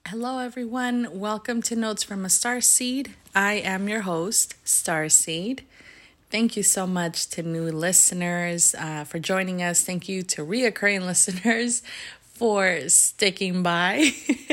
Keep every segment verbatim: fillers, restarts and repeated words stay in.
Hello, everyone. Welcome to Notes from a Starseed. I am your host, Starseed. Thank you so much to new listeners uh, for joining us. Thank you to reoccurring listeners for sticking by.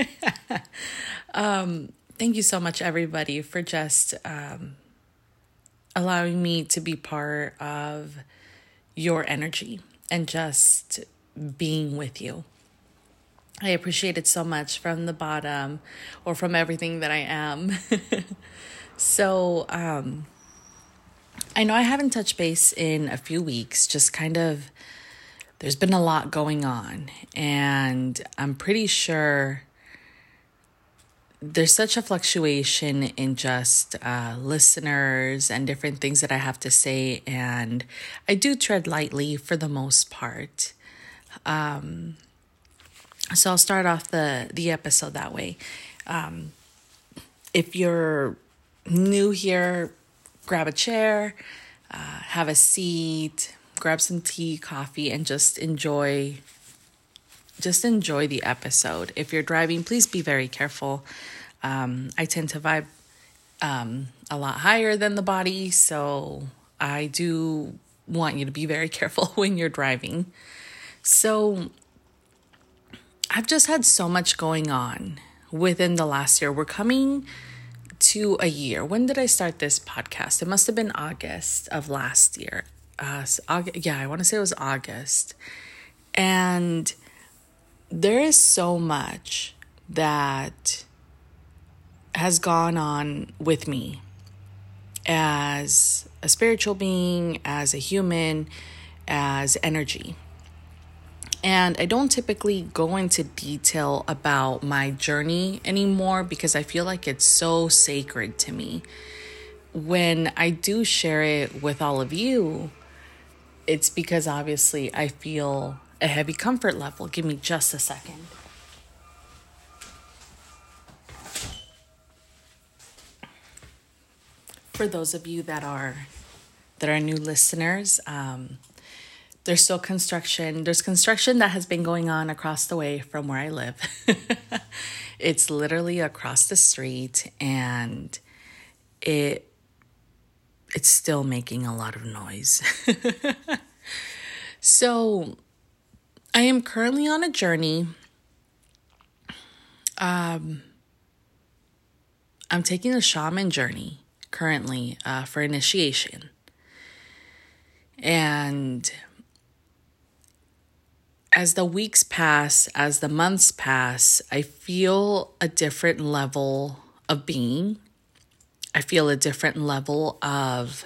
um, thank you so much, everybody, for just um, allowing me to be part of your energy and just being with you. I appreciate it so much from the bottom or from everything that I am. so, um, I know I haven't touched base in a few weeks, just kind of, there's been a lot going on, and I'm pretty sure there's such a fluctuation in just uh, listeners and different things that I have to say, and I do tread lightly for the most part. Um, So I'll start off the, the episode that way. Um, if you're new here, grab a chair, uh, have a seat, grab some tea, coffee, and just enjoy, just enjoy the episode. If you're driving, please be very careful. Um, I tend to vibe um, a lot higher than the body, so I do want you to be very careful when you're driving. So I've just had so much going on within the last year. We're coming to a year. When did I start this podcast? It must have been August of last year. Uh, so August, yeah, I want to say it was August. And there is so much that has gone on with me as a spiritual being, as a human, as energy. And I don't typically go into detail about my journey anymore because I feel like it's so sacred to me. When I do share it with all of you, it's because obviously I feel a heavy comfort level. Give me just a second. For those of you that are that are new listeners, um, There's still construction. There's construction that has been going on across the way from where I live. It's literally across the street, and it it's still making a lot of noise. So I am currently on a journey. Um, I'm taking a shaman journey currently uh, for initiation. And as the weeks pass, as the months pass, I feel a different level of being. I feel a different level of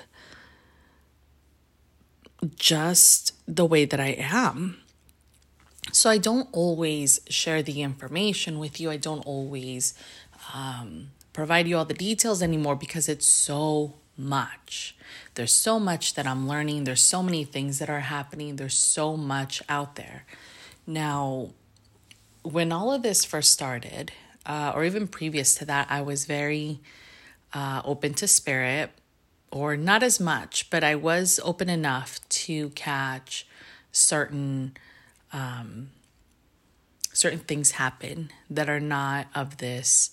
just the way that I am. So I don't always share the information with you. I don't always um, provide you all the details anymore because it's so much. There's so much that I'm learning. There's so many things that are happening. There's so much out there. Now, when all of this first started, uh, or even previous to that, I was very uh, open to spirit, or not as much, but I was open enough to catch certain um, certain things happen that are not of this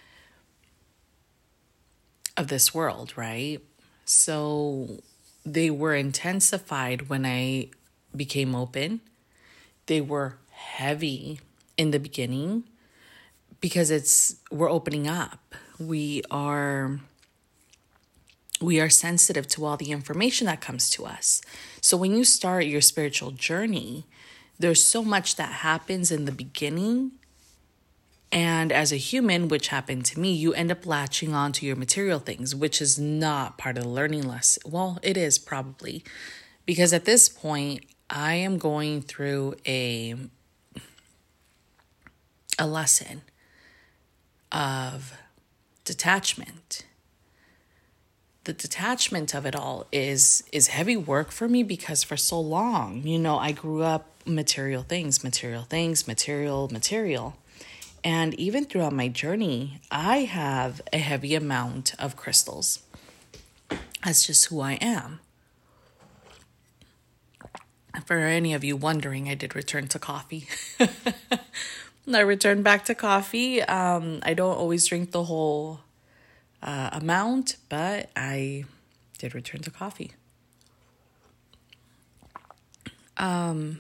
of this world, right? So they were intensified when I became open. They were heavy in the beginning because it's we're opening up. We are we are sensitive to all the information that comes to us. So when you start your spiritual journey, there's so much that happens in the beginning. And as a human, which happened to me, you end up latching on to your material things, which is not part of the learning lesson. Well, it is probably, because at this point, I am going through a, a lesson of detachment. The detachment of it all is, is heavy work for me because for so long, you know, I grew up material things, material things, material, material. And even throughout my journey, I have a heavy amount of crystals. That's just who I am. For any of you wondering, I did return to coffee. I returned back to coffee. Um, I don't always drink the whole uh, amount, but I did return to coffee. Um,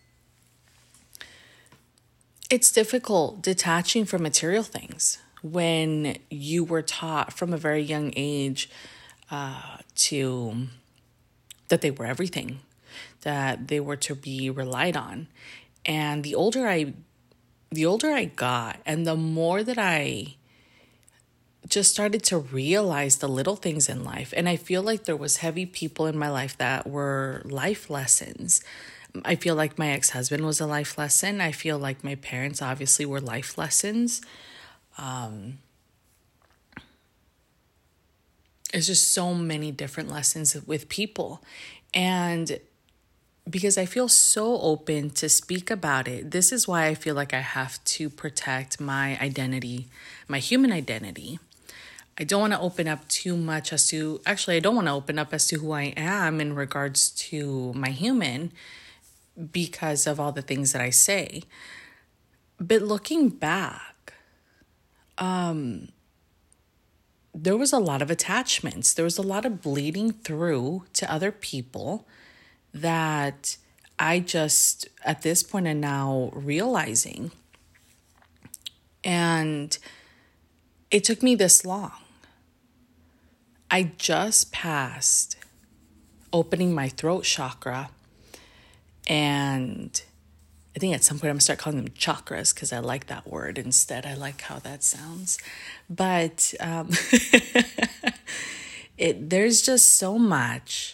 it's difficult detaching from material things when you were taught from a very young age uh, to that they were everything, that they were to be relied on. And the older I the older I got, and the more that I just started to realize the little things in life, and I feel like there was heavy people in my life that were life lessons. I feel like my ex-husband was a life lesson. I feel like my parents obviously were life lessons. Um, it's just so many different lessons with people. And because I feel so open to speak about it, this is why I feel like I have to protect my identity, my human identity. I don't want to open up too much as to, actually, I don't want to open up as to who I am in regards to my human because of all the things that I say. But looking back, um, there was a lot of attachments. There was a lot of bleeding through to other people that I just, at this point, am now realizing. And it took me this long. I just passed opening my throat chakra, and I think at some point I'm going to start calling them chakras because I like that word instead. I like how that sounds. But um, it there's just so much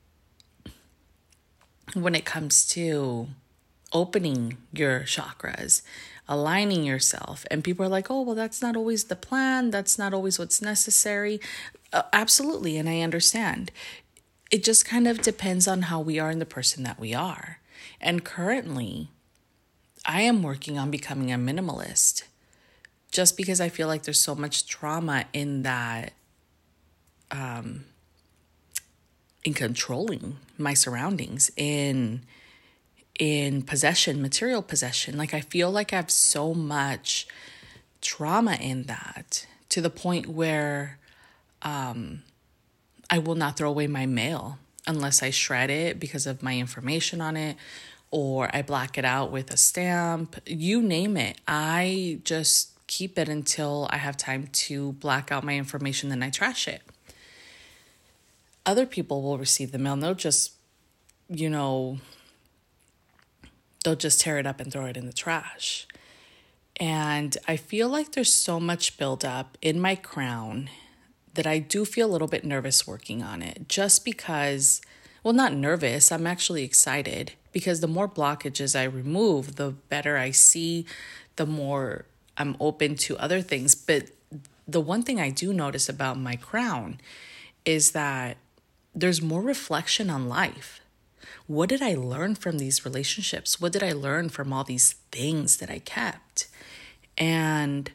when it comes to opening your chakras, aligning yourself. And people are like, oh, well, that's not always the plan. That's not always what's necessary. Uh, absolutely. And I understand. It just kind of depends on how we are and the person that we are. And currently, I am working on becoming a minimalist just because I feel like there's so much trauma in that, um, in controlling my surroundings, in in possession, material possession. Like I feel like I have so much trauma in that to the point where um, I will not throw away my mail unless I shred it because of my information on it, or I black it out with a stamp, you name it. I just keep it until I have time to black out my information, then I trash it. Other people will receive the mail and they'll just, you know, they'll just tear it up and throw it in the trash. And I feel like there's so much buildup in my crown that I do feel a little bit nervous working on it. Just because, well, not nervous, I'm actually excited because the more blockages I remove, the better I see, the more I'm open to other things. But the one thing I do notice about my crown is that there's more reflection on life. What did I learn from these relationships? What did I learn from all these things that I kept? And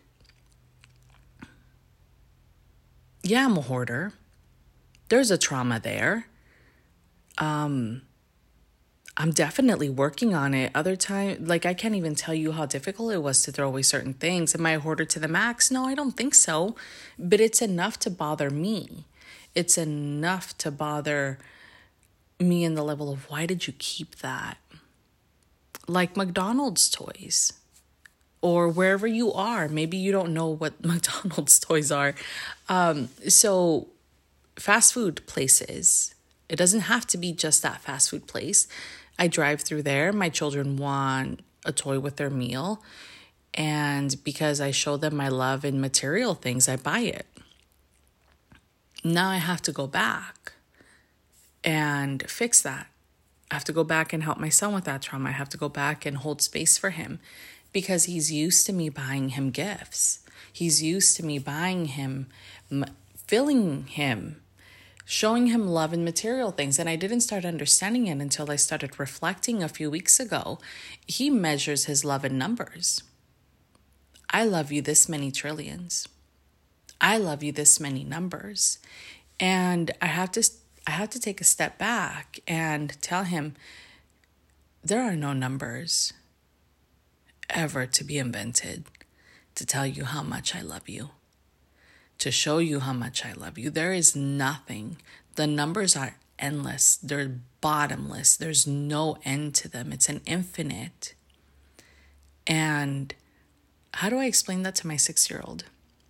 yeah, I'm a hoarder. There's a trauma there. Um, I'm definitely working on it. Other time, like I can't even tell you how difficult it was to throw away certain things. Am I a hoarder to the max? No, I don't think so. But it's enough to bother me. It's enough to bother me in the level of why did you keep that? Like McDonald's toys or wherever you are. Maybe you don't know what McDonald's toys are. Um, so fast food places, it doesn't have to be just that fast food place. I drive through there. My children want a toy with their meal. And because I show them my love in material things, I buy it. Now I have to go back and fix that. I have to go back and help my son with that trauma. I have to go back and hold space for him because he's used to me buying him gifts. He's used to me buying him, filling him, showing him love in material things. And I didn't start understanding it until I started reflecting a few weeks ago. He measures his love in numbers. I love you this many trillions. I love you this many numbers. And I have to I have to take a step back and tell him there are no numbers. ever to be invented to tell you how much I love you, to show you how much I love you. There is nothing. The numbers are endless. They're bottomless. There's no end to them. It's an infinite. And how do I explain that to my six-year-old?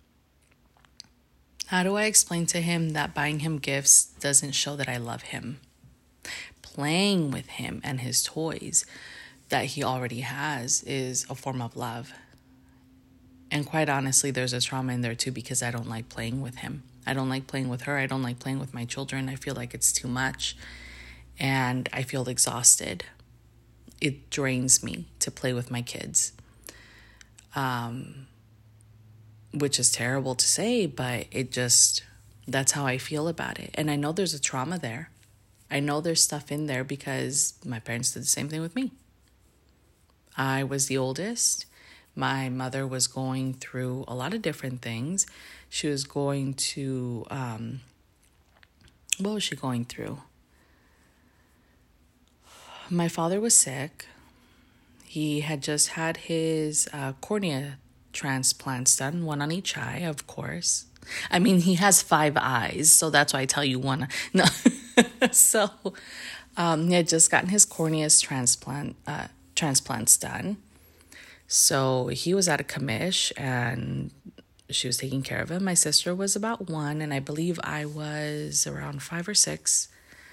How do I explain to him that buying him gifts doesn't show that I love him? Playing with him and his toys that he already has is a form of love. And quite honestly, there's a trauma in there too, because I don't like playing with him. I don't like playing with her. I don't like playing with my children. I feel like it's too much. And I feel exhausted. It drains me to play with my kids. Um, which is terrible to say, but it just, that's how I feel about it. And I know there's a trauma there. I know there's stuff in there because my parents did the same thing with me. I was the oldest. My mother was going through a lot of different things. She was going to, um, what was she going through? My father was sick. He had just had his uh, cornea transplants done, one on each eye, of course. I mean, he has five eyes, so that's why I tell you one. No, so um, he had just gotten his corneas transplant uh, transplants done. So he was at a commish, and she was taking care of him. My sister was about one, and I believe I was around five or six.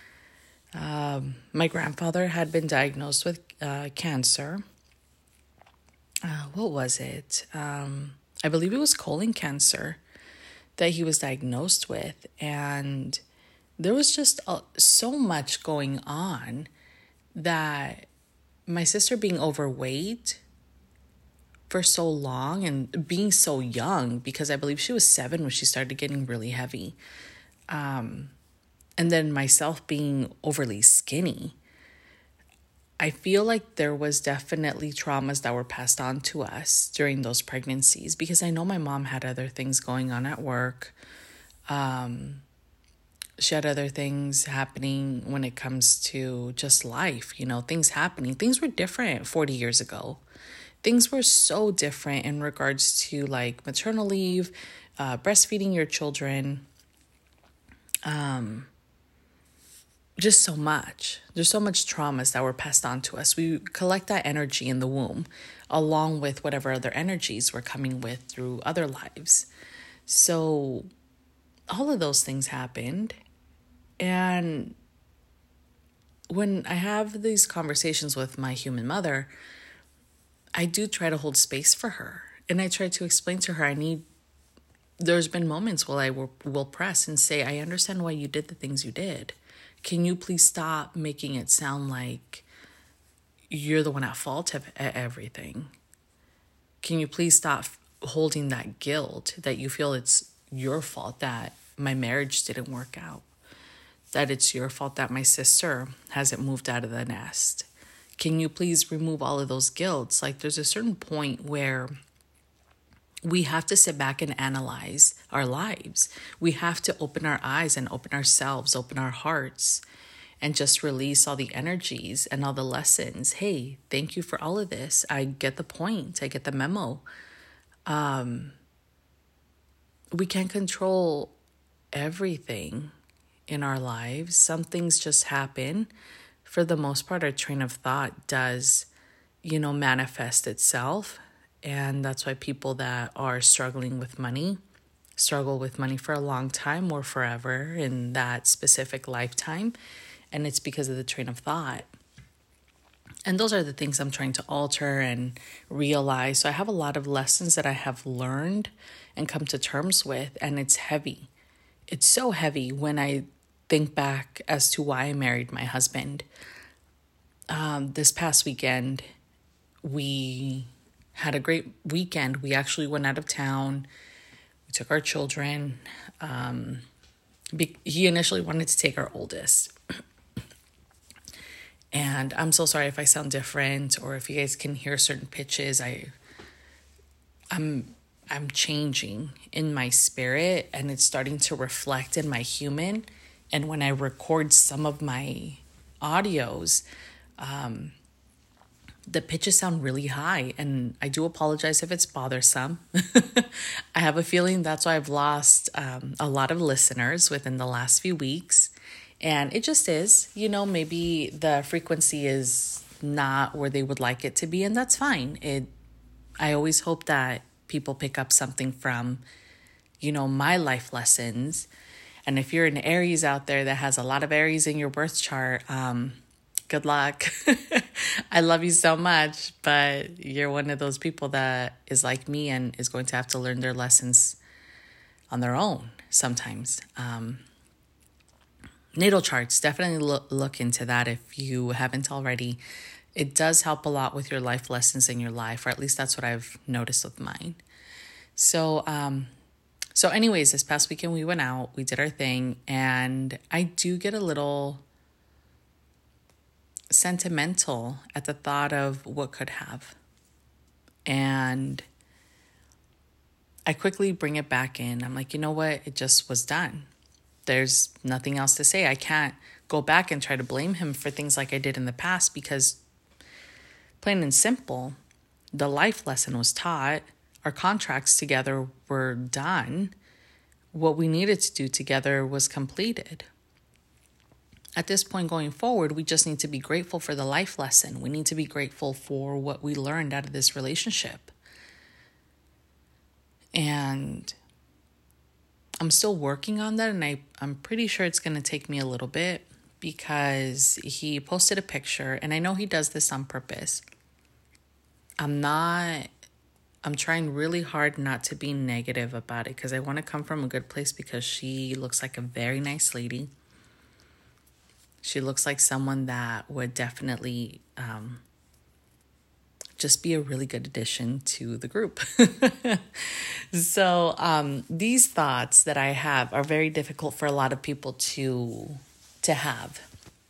Um, my grandfather had been diagnosed with uh, cancer. Uh, what was it? Um, I believe it was colon cancer that he was diagnosed with. And there was just uh, so much going on that my sister being overweight for so long and being so young, because I believe she was seven when she started getting really heavy. Um, and then myself being overly skinny. I feel like there was definitely traumas that were passed on to us during those pregnancies, because I know my mom had other things going on at work. Um, she had other things happening when it comes to just life, you know, things happening. Things were different forty years ago. Things were so different in regards to like maternal leave, uh, breastfeeding your children, um, just so much. There's so much traumas that were passed on to us. We collect that energy in the womb, along with whatever other energies we're coming with through other lives. So all of those things happened. And when I have these conversations with my human mother, I do try to hold space for her. And I try to explain to her, I need, there's been moments where I will, will press and say, I understand why you did the things you did. Can you please stop making it sound like you're the one at fault of everything? Can you please stop holding that guilt that you feel it's your fault that my marriage didn't work out? That it's your fault that my sister hasn't moved out of the nest? Can you please remove all of those guilts? Like, there's a certain point where we have to sit back and analyze our lives. We have to open our eyes and open ourselves, open our hearts, and just release all the energies and all the lessons. Hey, thank you for all of this. I get the point. I get the memo. Um, we can't control everything in our lives. Some things just happen. For the most part, our train of thought does, you know, manifest itself. And that's why people that are struggling with money struggle with money for a long time or forever in that specific lifetime. And it's because of the train of thought. And those are the things I'm trying to alter and realize. So I have a lot of lessons that I have learned and come to terms with. And it's heavy. It's so heavy when I think back as to why I married my husband. Um, this past weekend, we had a great weekend. We actually went out of town. We took our children. Um, be- he initially wanted to take our oldest. And I'm so sorry if I sound different or if you guys can hear certain pitches. I, I'm, I'm changing in my spirit, and it's starting to reflect in my human. And when I record some of my audios, um, the pitches sound really high, and I do apologize if it's bothersome. I have a feeling that's why I've lost um, a lot of listeners within the last few weeks. And it just is, you know, maybe the frequency is not where they would like it to be, and that's fine. It, I always hope that people pick up something from, you know, my life lessons. And if you're an Aries out there that has a lot of Aries in your birth chart, um, good luck. I love you so much, but you're one of those people that is like me and is going to have to learn their lessons on their own sometimes. Um, natal charts, definitely look, look into that if you haven't already. It does help a lot with your life lessons in your life, or at least that's what I've noticed with mine. So, um, so anyways, this past weekend we went out, we did our thing, and I do get a little sentimental at the thought of what could have. And I quickly bring it back in. I'm like, you know what? It just was done. There's nothing else to say. I can't go back and try to blame him for things like I did in the past, because plain and simple, the life lesson was taught. Our contracts together were done. What we needed to do together was completed. At this point going forward, we just need to be grateful for the life lesson. We need to be grateful for what we learned out of this relationship. And I'm still working on that, and I, I'm pretty sure it's going to take me a little bit, because he posted a picture, and I know he does this on purpose. I'm not, I'm trying really hard not to be negative about it, because I want to come from a good place, because she looks like a very nice lady. She looks like someone that would definitely um, just be a really good addition to the group. So um, these thoughts that I have are very difficult for a lot of people to to have.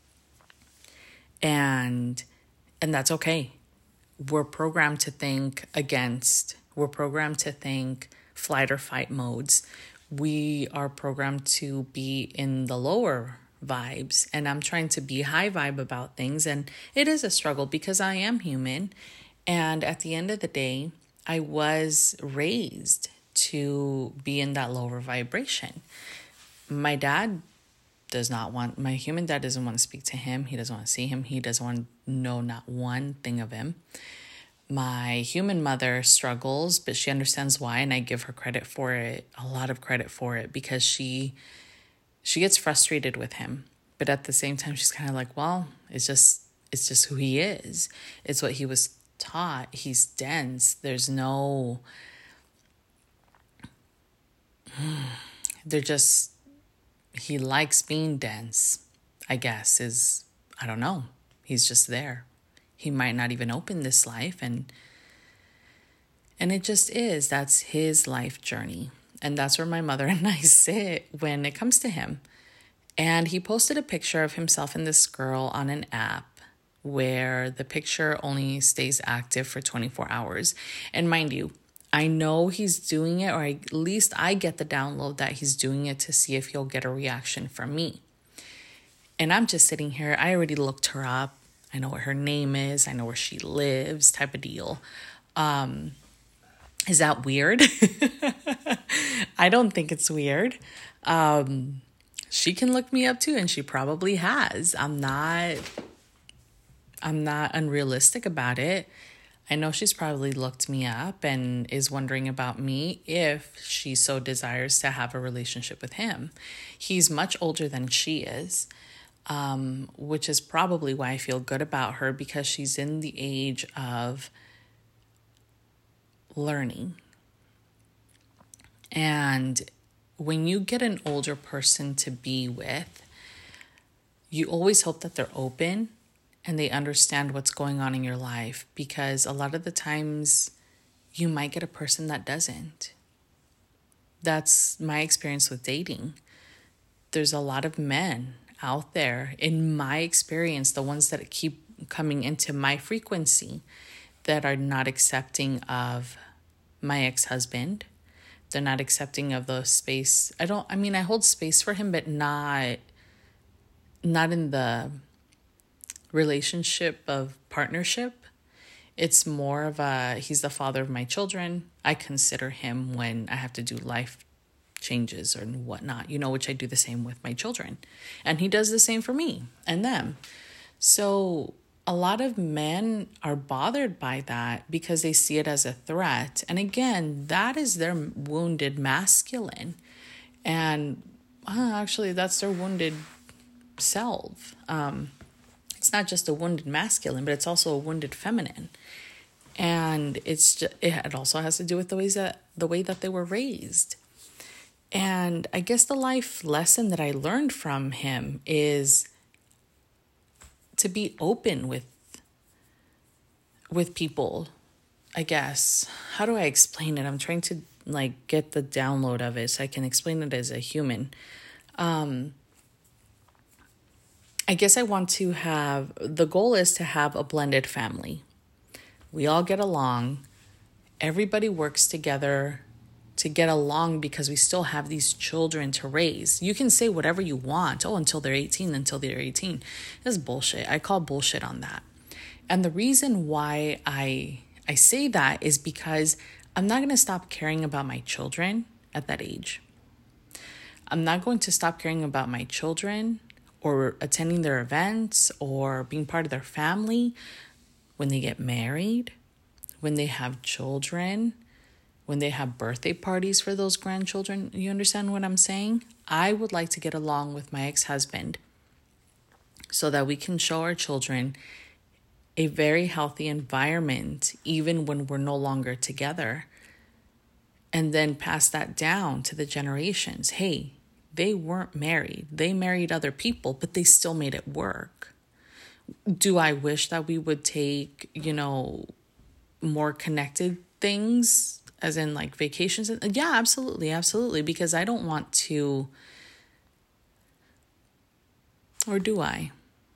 And and that's okay. We're programmed to think against. We're programmed to think flight or fight modes. We are programmed to be in the lower vibes, and I'm trying to be high vibe about things, and it is a struggle because I am human. And at the end of the day, I was raised to be in that lower vibration. My dad does not want, my human dad doesn't want to speak to him. He doesn't want to see him. He doesn't want to know not one thing of him. My human mother struggles, but she understands why, and I give her credit for it, a lot of credit for it, because she she gets frustrated with him. But at the same time, she's kind of like, well, it's just it's just who he is. It's what he was taught. He's dense. There's no, they're just, he likes being dense, I guess, is, I don't know. He's just there. He might not even open this life, and and it just is. That's his life journey. And that's where my mother and I sit when it comes to him. And he posted a picture of himself and this girl on an app where the picture only stays active for twenty-four hours. And mind you, I know he's doing it, or at least I get the download that he's doing it to see if he'll get a reaction from me. And I'm just sitting here. I already looked her up. I know what her name is. I know where she lives, type of deal. Um, is that weird? I don't think it's weird. Um, she can look me up too, and she probably has. I'm not... I'm not unrealistic about it. I know she's probably looked me up and is wondering about me if she so desires to have a relationship with him. He's much older than she is, um, which is probably why I feel good about her, because she's in the age of learning. And when you get an older person to be with, you always hope that they're open and they understand what's going on in your life, because a lot of the times you might get a person that doesn't. That's my experience with dating. There's a lot of men out there, in my experience, the ones that keep coming into my frequency, that are not accepting of my ex-husband. They're not accepting of the space. I don't, I mean, I hold space for him, but not, not in the relationship of partnership. It's more of a, he's the father of my children. I consider him when I have to do life changes or whatnot, you know, which I do the same with my children. And he does the same for me and them. So a lot of men are bothered by that because they see it as a threat. And again, that is their wounded masculine. And uh, actually, that's their wounded self. Um, it's not just a wounded masculine, but it's also a wounded feminine. And it's just, it also has to do with the ways that the way that they were raised. And I guess the life lesson that I learned from him is to be open with with people, I guess. How do I explain it? I'm trying to like get the download of it so I can explain it as a human. Um, I guess I want to have, the goal is to have a blended family. We all get along. Everybody works together to get along because we still have these children to raise. You can say whatever you want. Oh, until they're eighteen, until they're eighteen. That's bullshit. I call bullshit on that. And the reason why I I say that is because I'm not going to stop caring about my children at that age. I'm not going to stop caring about my children or attending their events or being part of their family when they get married, when they have children, when they have birthday parties for those grandchildren. You understand what I'm saying? I would like to get along with my ex-husband so that we can show our children a very healthy environment, even when we're no longer together, and then pass that down to the generations. Hey, they weren't married. They married other people, but they still made it work. Do I wish that we would take, you know, more connected things, as in like vacations? Yeah, absolutely, absolutely. Because I don't want to, or do I?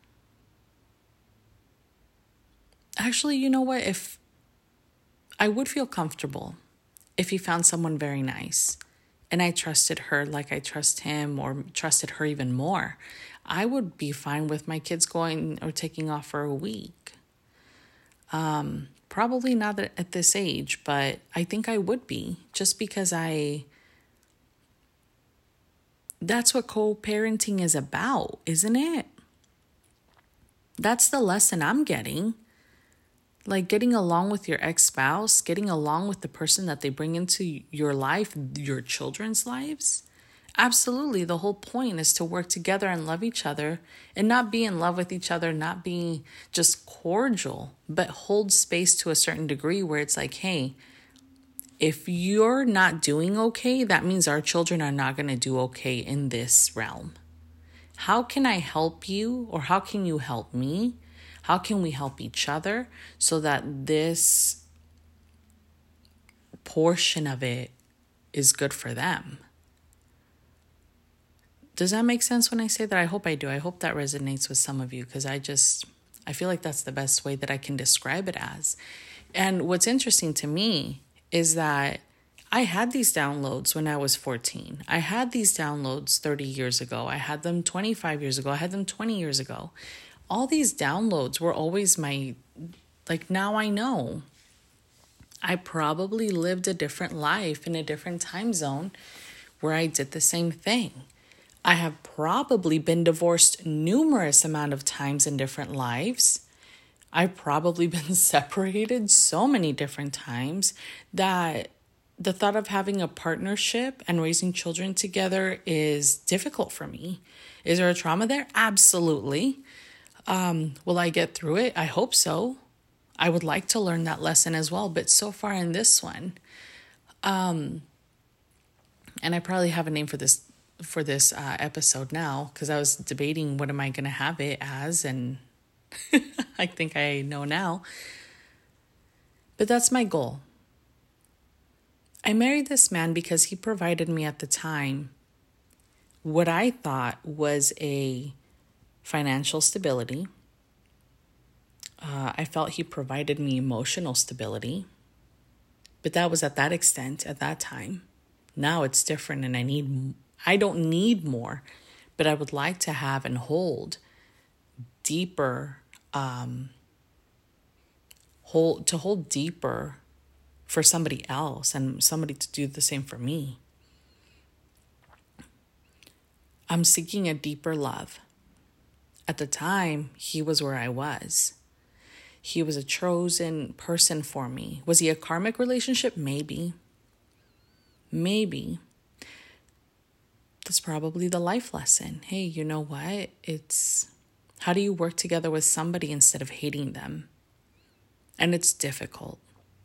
Actually, you know what? If I would feel comfortable if he found someone very nice and I trusted her like I trust him or trusted her even more, I would be fine with my kids going or taking off for a week. Um, probably not at this age, but I think I would be, just because I, that's what co-parenting is about, isn't it? That's the lesson I'm getting. Like getting along with your ex-spouse, getting along with the person that they bring into your life, your children's lives. Absolutely. The whole point is to work together and love each other and not be in love with each other, not be just cordial, but hold space to a certain degree where it's like, hey, if you're not doing okay, that means our children are not going to do okay in this realm. How can I help you, or how can you help me? How can we help each other so that this portion of it is good for them? Does that make sense when I say that? I hope I do. I hope that resonates with some of you, because I just, I feel like that's the best way that I can describe it as. And what's interesting to me is that I had these downloads when I was fourteen. I had these downloads thirty years ago. I had them twenty-five years ago. I had them twenty years ago. All these downloads were always my, like, now I know. I probably lived a different life in a different time zone where I did the same thing. I have probably been divorced numerous amount of times in different lives. I've probably been separated so many different times that the thought of having a partnership and raising children together is difficult for me. Is there a trauma there? Absolutely. Um, will I get through it? I hope so. I would like to learn that lesson as well, but so far in this one, um, and I probably have a name for this for this uh, episode now, because I was debating what am I going to have it as, and I think I know now. But that's my goal. I married this man because he provided me at the time what I thought was a financial stability. Uh, I felt he provided me emotional stability, but that was at that extent at that time. Now it's different, and I need, I don't need more, but I would like to have and hold deeper, um, hold to hold deeper for somebody else and somebody to do the same for me. I'm seeking a deeper love. At the time, he was where I was. He was a chosen person for me. Was he a karmic relationship? Maybe. Maybe. That's probably the life lesson. Hey, you know what? It's how do you work together with somebody instead of hating them? And it's difficult.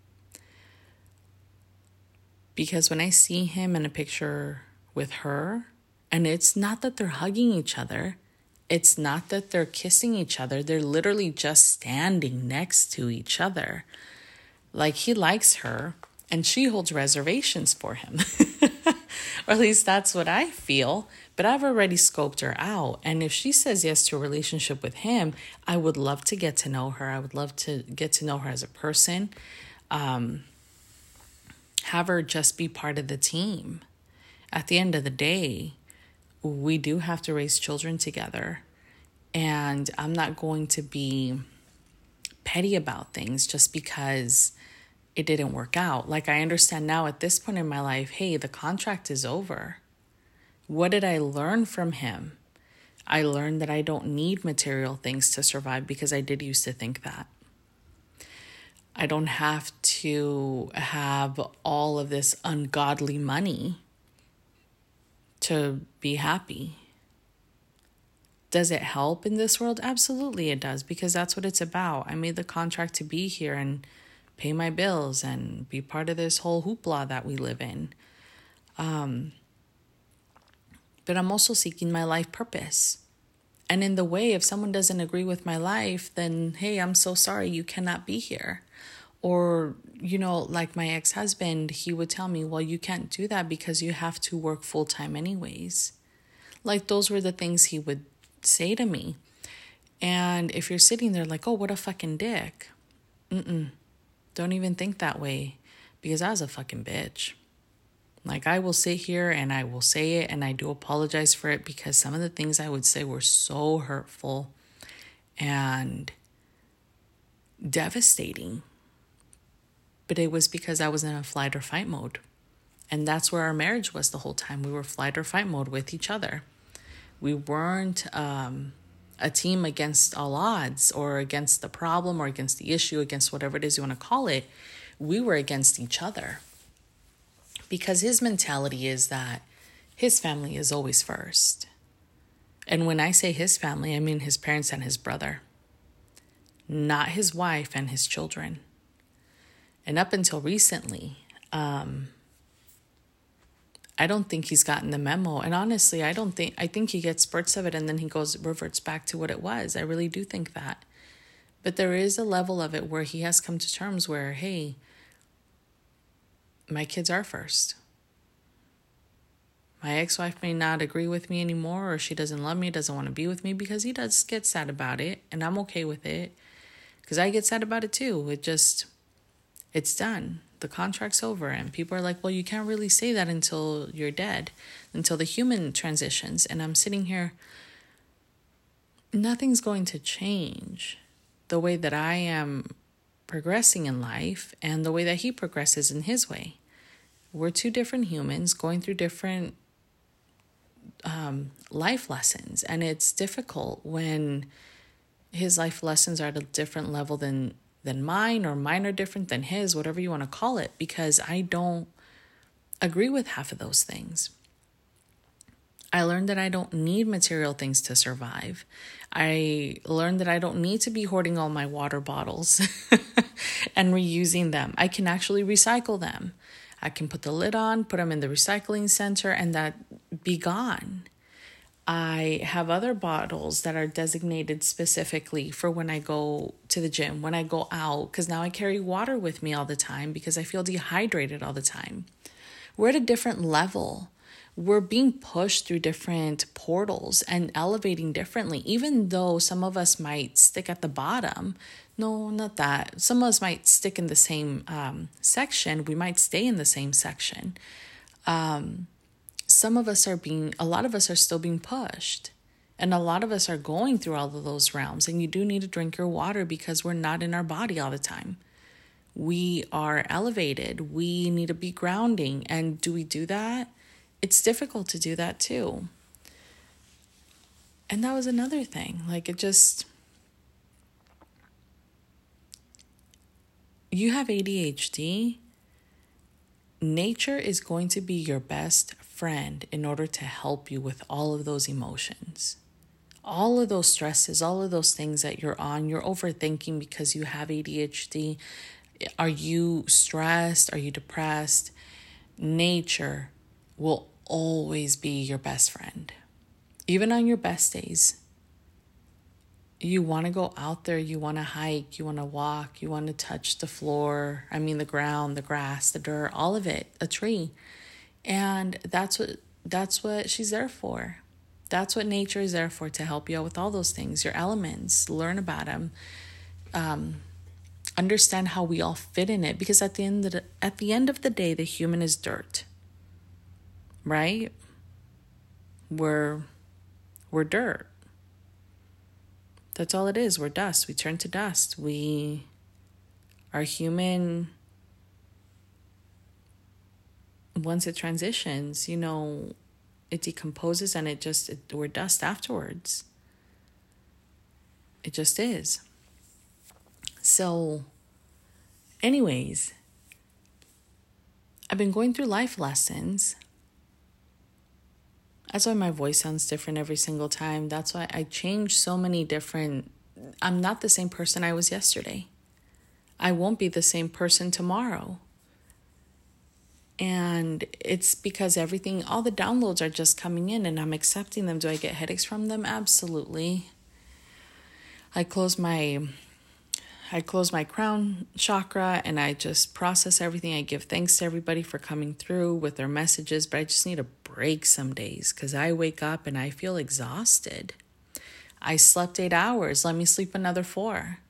Because when I see him in a picture with her, and it's not that they're hugging each other, it's not that they're kissing each other, they're literally just standing next to each other. Like he likes her, and she holds reservations for him. Or at least that's what I feel. But I've already scoped her out. And if she says yes to a relationship with him, I would love to get to know her. I would love to get to know her as a person. Um, have her just be part of the team. At the end of the day, we do have to raise children together. And I'm not going to be petty about things just because it didn't work out. Like, I understand now at this point in my life, hey, the contract is over. What did I learn from him? I learned that I don't need material things to survive because I did used to think that. I don't have to have all of this ungodly money to be happy. Does it help in this world? Absolutely it does, because that's what it's about. I made the contract to be here and pay my bills and be part of this whole hoopla that we live in. Um, but I'm also seeking my life purpose. And in the way, if someone doesn't agree with my life, then, hey, I'm so sorry, you cannot be here. Or, you know, like my ex-husband, he would tell me, well, you can't do that because you have to work full time anyways. Like, those were the things he would say to me. And if you're sitting there like, oh, what a fucking dick. Mm-mm. Don't even think that way, because I was a fucking bitch. Like, I will sit here and I will say it, and I do apologize for it, because some of the things I would say were so hurtful and devastating. But it was because I was in a flight or fight mode. And that's where our marriage was the whole time. We were flight or fight mode with each other. We weren't um, a team against all odds, or against the problem, or against the issue, against whatever it is you want to call it. We were against each other. Because his mentality is that his family is always first. And when I say his family, I mean his parents and his brother. Not his wife and his children. And up until recently, um, I don't think he's gotten the memo. And honestly, I don't think, I think he gets spurts of it and then he goes, reverts back to what it was. I really do think that. But there is a level of it where he has come to terms where, hey, my kids are first. My ex-wife may not agree with me anymore, or she doesn't love me, doesn't want to be with me, because he does get sad about it, and I'm okay with it, because I get sad about it too. It just, it's done. The contract's over, and people are like, well, you can't really say that until you're dead, until the human transitions. And I'm sitting here, nothing's going to change the way that I am progressing in life and the way that he progresses in his way. We're two different humans going through different um, life lessons. And it's difficult when his life lessons are at a different level than, than mine, or mine are different than his, whatever you want to call it, because I don't agree with half of those things. I learned that I don't need material things to survive. I learned that I don't need to be hoarding all my water bottles and reusing them. I can actually recycle them. I can put the lid on, put them in the recycling center, and that be gone. I have other bottles that are designated specifically for when I go to the gym, when I go out, because now I carry water with me all the time because I feel dehydrated all the time. We're at a different level. We're being pushed through different portals and elevating differently, even though some of us might stick at the bottom. No, not that. Some of us might stick in the same um, section. We might stay in the same section. Um, some of us are being, a lot of us are still being pushed. And a lot of us are going through all of those realms. And you do need to drink your water because we're not in our body all the time. we are elevated. We need to be grounding. And do we do that? It's difficult to do that too. And that was another thing. Like, it just, you have A D H D. Nature is going to be your best friend in order to help you with all of those emotions. All of those stresses, all of those things that you're on, you're overthinking because you have A D H D. Are you stressed? Are you depressed? Nature will always be your best friend. Even on your best days, you want to go out there, you want to hike, you want to walk, you want to touch the floor, I mean the ground, the grass, the dirt, all of it, a tree. And that's what that's what she's there for. That's what nature is there for, to help you out with all those things, your elements, learn about them, um, understand how we all fit in it. Because at the end of the, at the end of the day, the human is dirt, right? We're we're dirt. That's all it is. We're dust. We turn to dust. We are human. Once it transitions, you know, it decomposes and it just, it, we're dust afterwards. It just is. So, anyways, I've been going through life lessons. That's why my voice sounds different every single time. That's why I change so many different... I'm not the same person I was yesterday. I won't be the same person tomorrow. And it's because everything, all the downloads are just coming in and I'm accepting them. Do I get headaches from them? Absolutely. I close my... I close my crown chakra and I just process everything. I give thanks to everybody for coming through with their messages, but I just need a break some days because I wake up and I feel exhausted. I slept eight hours. Let me sleep another four.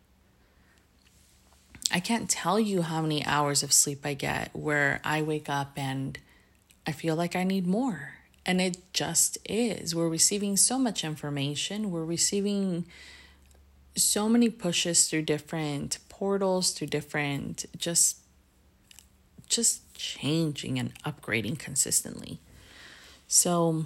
I can't tell you how many hours of sleep I get where I wake up and I feel like I need more. And it just is. We're receiving so much information. We're receiving so many pushes through different portals, through different, just, just changing and upgrading consistently. So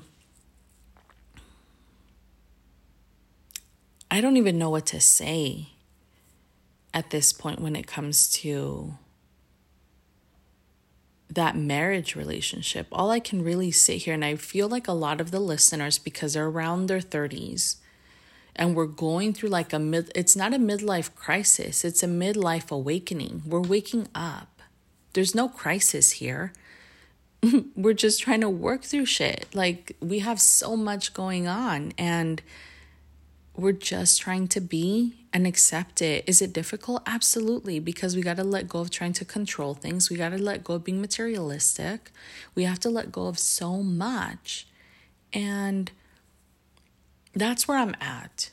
I don't even know what to say at this point when it comes to that marriage relationship. All I can really sit here, and I feel like a lot of the listeners, because they're around their thirties, and we're going through like a mid, it's not a midlife crisis, it's a midlife awakening. We're waking up. There's no crisis here. We're just trying to work through shit. Like, we have so much going on and we're just trying to be and accept it. Is it difficult? Absolutely, because we got to let go of trying to control things. We got to let go of being materialistic. We have to let go of so much. And that's where I'm at.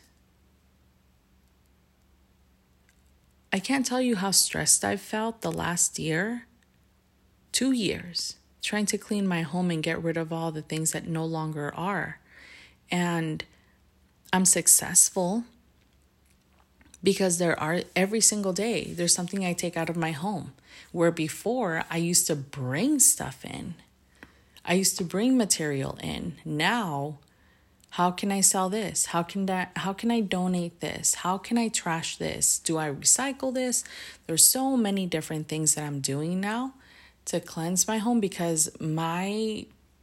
I can't tell you how stressed I've felt the last year, two years, trying to clean my home and get rid of all the things that no longer are. And I'm successful because there are, every single day, there's something I take out of my home. Where before, I used to bring stuff in. I used to bring material in. Now, how can I sell this? How can that, how can I donate this? How can I trash this? Do I recycle this? There's so many different things that I'm doing now to cleanse my home because my,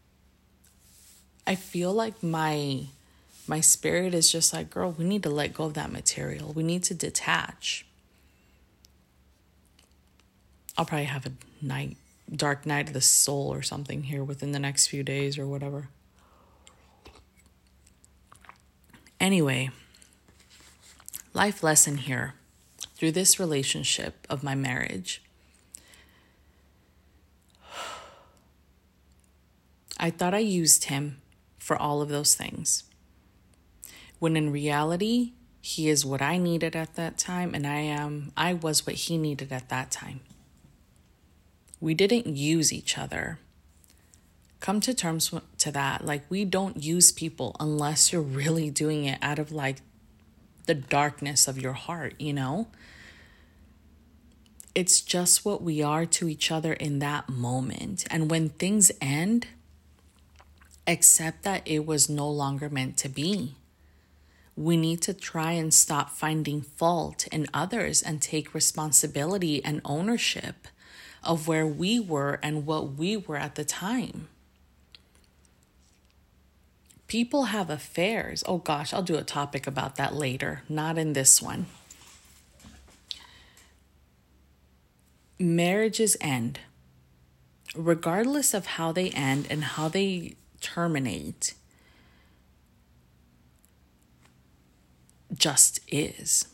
I feel like my, my spirit is just like, girl, we need to let go of that material. We need to detach. I'll probably have a night, dark night of the soul or something here within the next few days or whatever. Anyway, life lesson here through this relationship of my marriage. I thought I used him for all of those things, when in reality, he is what I needed at that time, and I am, I was what he needed at that time. We didn't use each other. Come to terms to that. Like, we don't use people unless you're really doing it out of like the darkness of your heart, you know? It's just what we are to each other in that moment. And when things end, accept that it was no longer meant to be. We need to try and stop finding fault in others and take responsibility and ownership of where we were and what we were at the time. People have affairs. Oh gosh, I'll do a topic about that later, not in this one. Marriages end. Regardless of how they end and how they terminate, just is.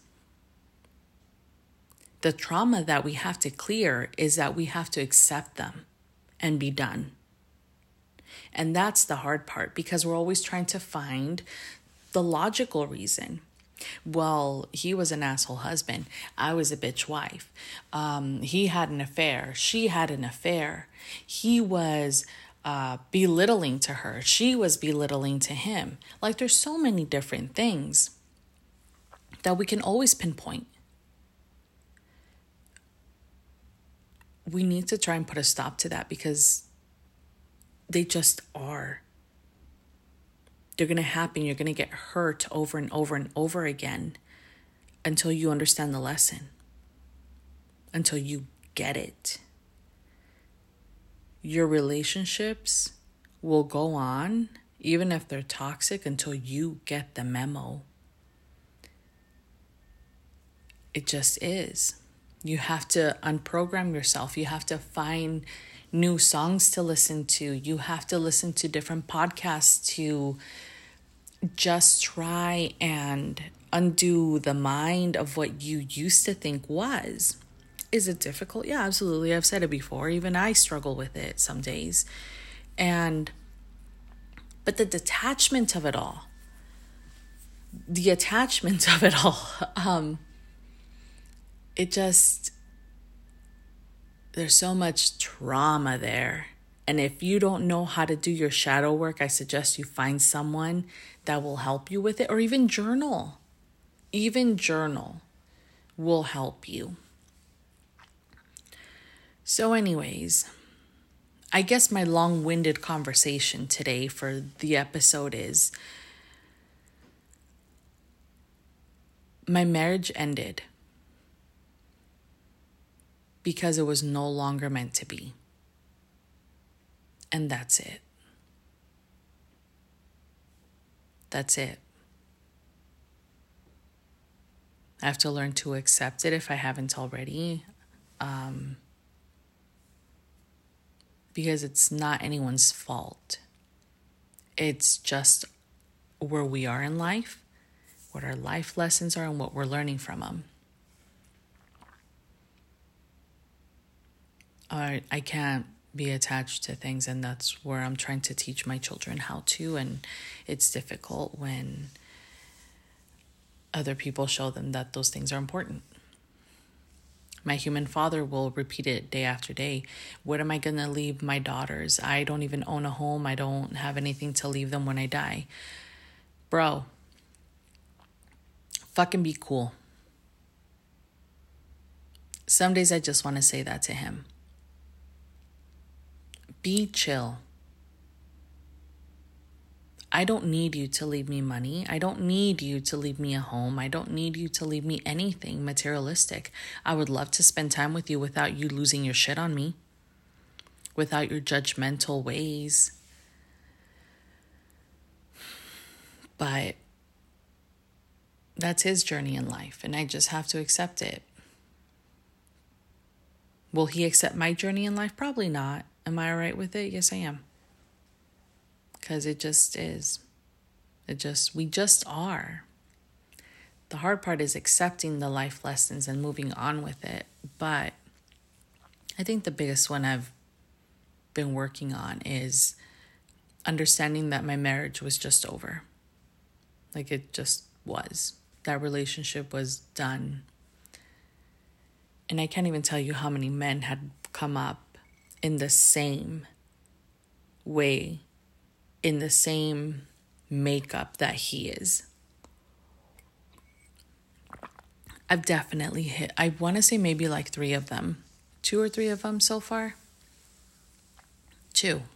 The trauma that we have to clear is that we have to accept them and be done. And that's the hard part, because we're always trying to find the logical reason. Well, he was an asshole husband. I was a bitch wife. Um, he had an affair. She had an affair. He was uh, belittling to her. She was belittling to him. Like, there's so many different things that we can always pinpoint. We need to try and put a stop to that, because they just are. They're going to happen. You're going to get hurt over and over and over again until you understand the lesson, until you get it. Your relationships will go on, even if they're toxic, until you get the memo. It just is. You have to unprogram yourself. You have to find new songs to listen to. You have to listen to different podcasts to just try and undo the mind of what you used to think was. Is it difficult? Yeah, absolutely. I've said it before. Even I struggle with it some days. And, but the detachment of it all, the attachment of it all, um, it just, there's so much trauma there. And if you don't know how to do your shadow work, I suggest you find someone that will help you with it, or even journal. Even journal will help you. So anyways, I guess my long-winded conversation today for the episode is, my marriage ended because it was no longer meant to be. And that's it. That's it. I have to learn to accept it if I haven't already. Um, because it's not anyone's fault. It's just where we are in life, what our life lessons are, and what we're learning from them. I, I can't be attached to things, and that's where I'm trying to teach my children how to, and it's difficult when other people show them that those things are important. My human father will repeat it day after day. What am I going to leave my daughters? I don't even own a home. I don't have anything to leave them when I die. Bro, fucking be cool. Some days I just want to say that to him. Be chill. I don't need you to leave me money. I don't need you to leave me a home. I don't need you to leave me anything materialistic. I would love to spend time with you without you losing your shit on me, without your judgmental ways. But that's his journey in life, and I just have to accept it. Will he accept my journey in life? Probably not. Am I all right with it? Yes, I am. Because it just is. It just, we just are. The hard part is accepting the life lessons and moving on with it. But I think the biggest one I've been working on is understanding that my marriage was just over. Like, it just was. That relationship was done. And I can't even tell you how many men had come up in the same way, in the same makeup that he is. I've definitely hit, I want to say maybe like three of them, two or three of them so far. Two.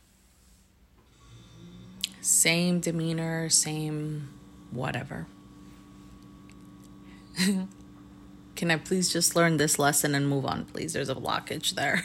Same demeanor, same whatever. Can I please just learn this lesson and move on, please? There's a blockage there.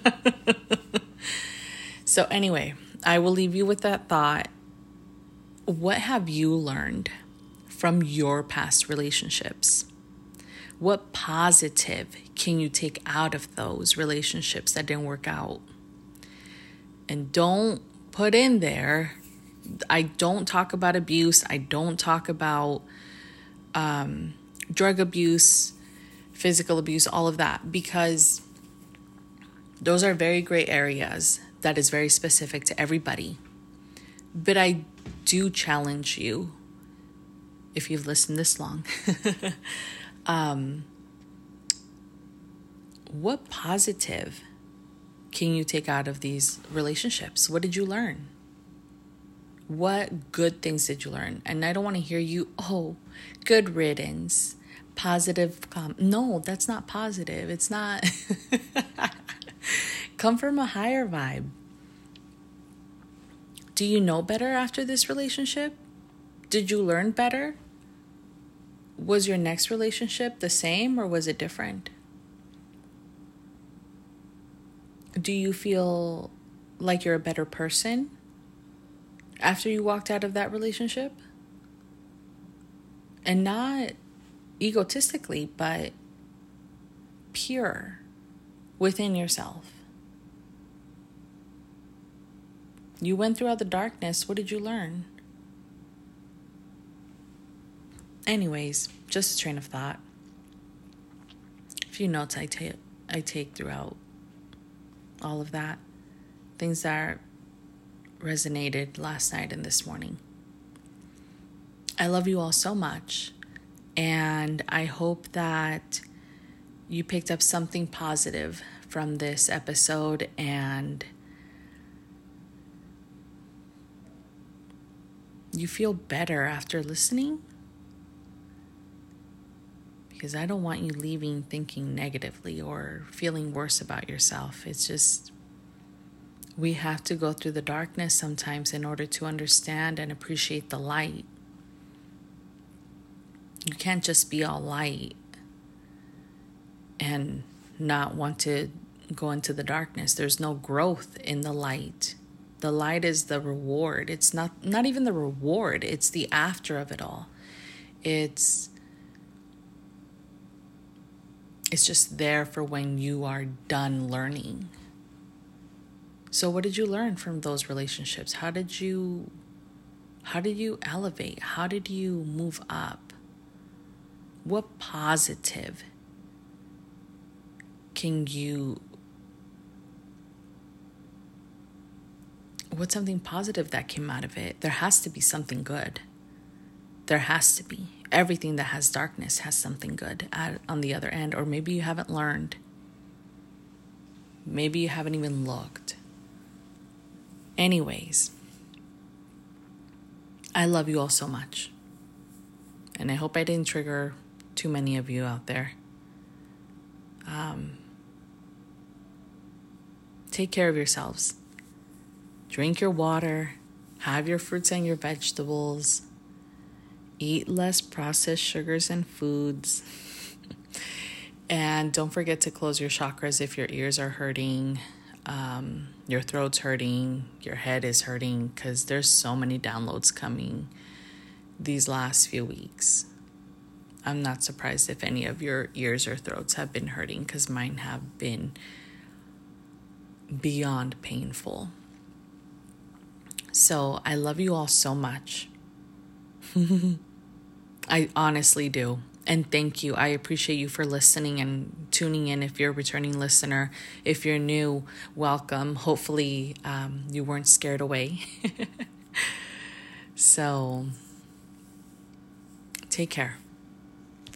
So anyway, I will leave you with that thought. What have you learned from your past relationships? What positive can you take out of those relationships that didn't work out? And don't put in there, I don't talk about abuse. I don't talk about um, drug abuse, physical abuse, all of that, because those are very gray areas that is very specific to everybody. But I do challenge you, if you've listened this long, um, what positive can you take out of these relationships? What did you learn? What good things did you learn? And I don't want to hear you, oh, good riddance, positive. Com-. No, that's not positive. It's not. Come from a higher vibe. Do you know better after this relationship? Did you learn better? Was your next relationship the same or was it different? Do you feel like you're a better person after you walked out of that relationship? And not egotistically, but pure within yourself. You went through all the darkness. What did you learn? Anyways, just a train of thought. A few notes I take I take throughout all of that. Things that resonated last night and this morning. I love you all so much. And I hope that you picked up something positive from this episode and you feel better after listening. Because I don't want you leaving thinking negatively or feeling worse about yourself. It's just, we have to go through the darkness sometimes in order to understand and appreciate the light. You can't just be all light and not want to go into the darkness. There's no growth in the light. The light is the reward. It's not, not even the reward. It's the after of it all. It's It's just there for when you are done learning. So what did you learn from those relationships? How did you, how did you elevate? How did you move up? What positive can you, what's something positive that came out of it? There has to be something good. There has to be. Everything that has darkness has something good at, on the other end. Or maybe you haven't learned. Maybe you haven't even looked. Anyways, I love you all so much. And I hope I didn't trigger too many of you out there. Um, take care of yourselves. Drink your water. Have your fruits and your vegetables. Eat less processed sugars and foods. And don't forget to close your chakras if your ears are hurting, um, your throat's hurting, your head is hurting, because there's so many downloads coming these last few weeks. I'm not surprised if any of your ears or throats have been hurting, because mine have been beyond painful. So I love you all so much. I honestly do. And thank you. I appreciate you for listening and tuning in. If you're a returning listener, if you're new, welcome. Hopefully um, you weren't scared away. So take care.